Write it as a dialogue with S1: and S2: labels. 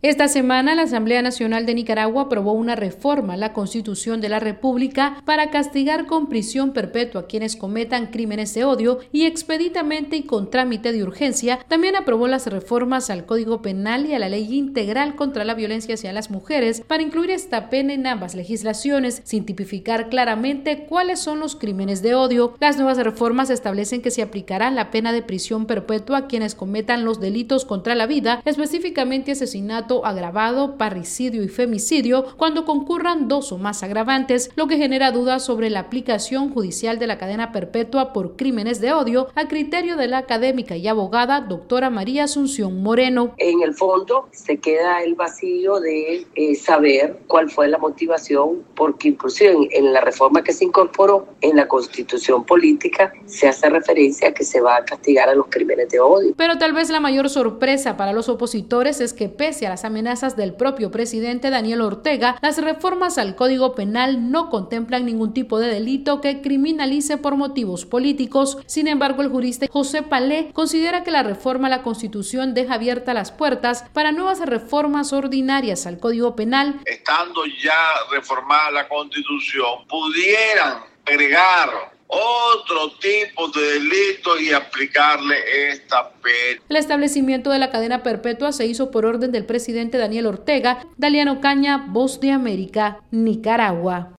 S1: Esta semana, la Asamblea Nacional de Nicaragua aprobó una reforma a la Constitución de la República para castigar con prisión perpetua a quienes cometan crímenes de odio y expeditamente y con trámite de urgencia. También aprobó las reformas al Código Penal y a la Ley Integral contra la Violencia hacia las Mujeres para incluir esta pena en ambas legislaciones, sin tipificar claramente cuáles son los crímenes de odio. Las nuevas reformas establecen que se aplicará la pena de prisión perpetua a quienes cometan los delitos contra la vida, específicamente asesinato agravado, parricidio y femicidio, cuando concurran dos o más agravantes, lo que genera dudas sobre la aplicación judicial de la cadena perpetua por crímenes de odio, a criterio de la académica y abogada doctora María Asunción Moreno.
S2: En el fondo se queda el vacío de saber cuál fue la motivación, porque inclusive en la reforma que se incorporó en la Constitución política se hace referencia a que se va a castigar a los crímenes de odio.
S1: Pero tal vez la mayor sorpresa para los opositores es que, pese a las amenazas del propio presidente Daniel Ortega, las reformas al Código Penal no contemplan ningún tipo de delito que criminalice por motivos políticos. Sin embargo, el jurista José Palé considera que la reforma a la Constitución deja abiertas las puertas para nuevas reformas ordinarias al Código Penal.
S3: Estando ya reformada la Constitución, pudieran agregar otro tipo de delito y aplicarle esta pena.
S1: El establecimiento de la cadena perpetua se hizo por orden del presidente Daniel Ortega. Daliano Caña, Voz de América, Nicaragua.